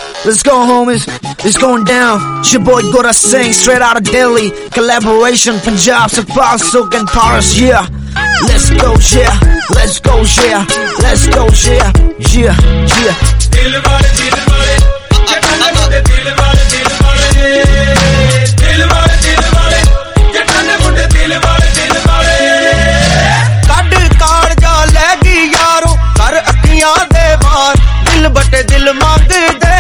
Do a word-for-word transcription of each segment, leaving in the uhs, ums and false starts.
Let's go, homies. It's going down. It's your boy Gora Singh, straight out of Delhi. Collaboration, Punjab, Sapal, Silk and Paris, yeah. Let's go, yeah. Let's go, yeah. Let's go, yeah. Yeah, yeah. Dil wale, dil wale. Jatana munde dil wale, dil wale. Dil wale, dil wale. Jatana munde dil wale, dil wale. Kad kaad ja legi yaro, kar akhiyan de waar. Dil batte dil mangde.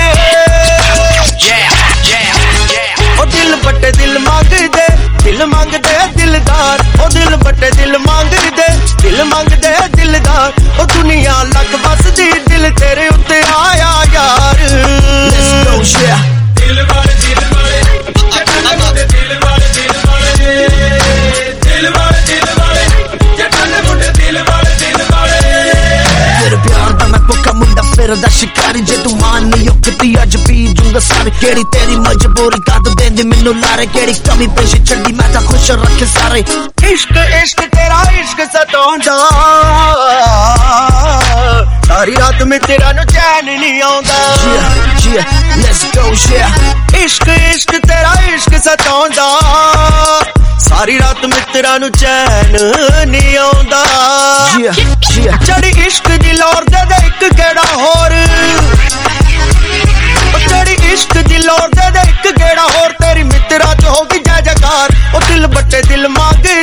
दिल बटे दिल मांगदे दिल मांगदे दिलदार ओ दिल बटे दिल मांगदे दिल मांगदे दिलदार ओ दुनिया लग बसदी दिल तेरे उत्ते आया यार Let's go yeah दिल वाले दिल वाले जटन मुंडे दिल वाले दिल वाले दिल वाले दिल वाले जटन मुंडे दिल वाले दिल वाले तेरे प्यार दा मैं भुक्खा मुंडा फिरदा शिकारी जे तू मान नहीं उठती अज पी जूंगा सारी केड़ी तेरी मजबूरी कद देंदी मैनू लारे केड़ी कमी पेशी छड्डी मैं तां खुश रखे सारे इश्क इश्क तेरा इश्क सताउंदा सारी रात में तेरा नु चैन नहीं आउंदा yeah yeah let's go yeah इश्क इश्क तेरा इश्क सताउंदा सारी रात में तेरा नु चैन नहीं आउंदा yeah yeah चढ़ी इश्क दी लौर दे दे इक गेड़ा होर चढ़ी इश्क दी लौर दे दे इक गेड़ा होर तेरी मित्रा च होगी जय जयकार ओ दिल बटे दिल मांगदे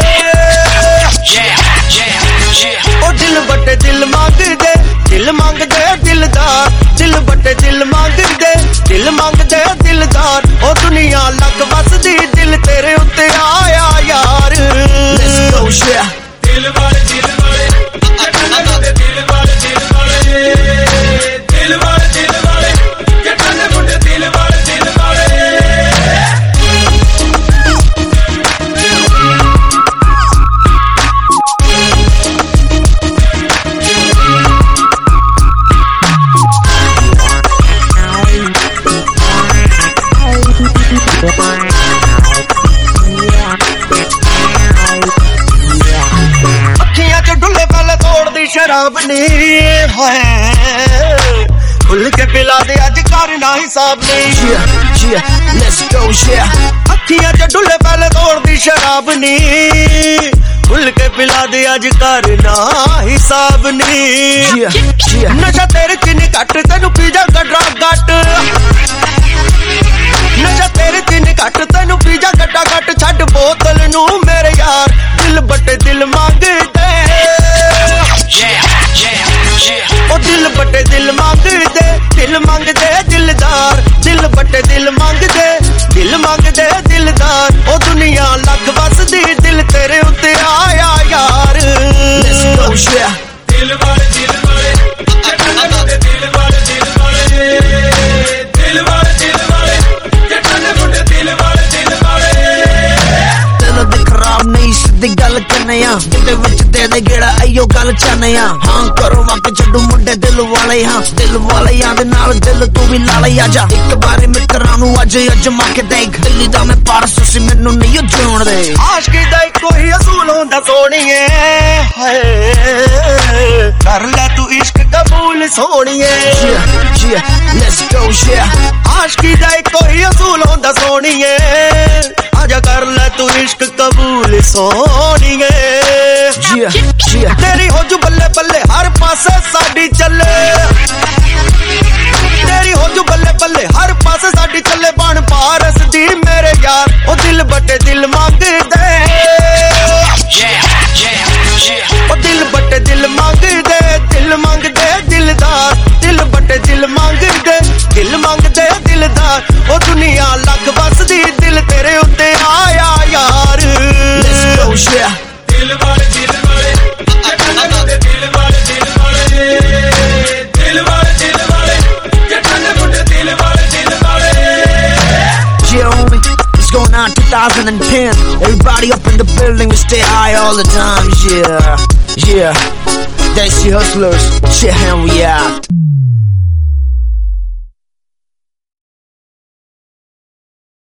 ओ दिल बटे दिल मांगदे दिल मांगदे दिलदार दिल बटे दिल मांगदे दिल मांगदे दिलदार ओ दुनिया लग बसदी दिल तेरे उत्ते आया यार Let's go yeah दिल वाले दिल वाले जटन मुंडे दिल वाले दिल वाले दिल वाले दिल वाले जटन मुंडे दिल वाले दिल वाले शराब ने है खुल के पिला दे अज करना हिसाब ने yeah yeah let's go yeah अखियां च डुले पहले तोड़ दी शराब ने खुल के पिला दे अज करना हिसाब ने yeah yeah नशा तेरे चिन कट तेनू पी जा गड्डा गट नशा तेरे चिन कट तेनू पी जा गड्डा गट छड्ड बोतल नू मेरे यार दिल बटे दिल मांगदे ओ दिल बटे दिल मांगदे दिल मांगदे दिलदार दिल बटे दिल मांगदे दिल मांगदे दिलदार ओ दुनिया लग बसदी दिल तेरे उत्ते आया यार Let's go yeah दिल वाले दिल वाले जटन मुंडे दिल वाले दिल वाले दिल वाले दिल वाले जटन मुंडे दिल वाले दिल वाले दिल दे खराब नहीं सिद्धी गल करने आ जिदे विच दे दे गेड़ा आइयो गल चाहने आ हां करो वक छड्डू मुंडे दिल वाले हां दिल वाले यां दे नाल दिल तू भी ला ले आजा एक बारी मित्रां नू अज अजमा के देख दिल दा मैं पारस सी मैनू नहीं जोण दे आशिकी दा इको ही असूल हुंदा सोहणीए हाय कर ले तू इश्क कबूल सोहणीए yeah yeah let's go yeah आशिकी दा इको ही असूल हुंदा सोहणीए आजा कर ले तू इश्क कबूल सोहणीए yeah yeah तेरी हो जू बल्ले बल्ले हर पासे साडी चले तेरी हो जू बल्ले बल्ले हर पासे साडी चले बन पारस दी मेरे यार ओ दिल बटे दिल मांगदे ओ दिल बटे दिल मांगदे दिल मांगदे दिलदार दिल बटे दिल मांगदे दिल मांगदे दिलदार ओ दुनिया लग बसदी दिल तेरे उत्ते आया यार Let's go yeah दिल वाले दिल वाले जटन मुंडे दिल वाले दिल वाले दिल वाले दिल वाले जटन मुंडे दिल वाले दिल वाले Yeah homie it's going on twenty ten everybody up in the building we stay high all the time yeah yeah Dicey Hustlers shit and we out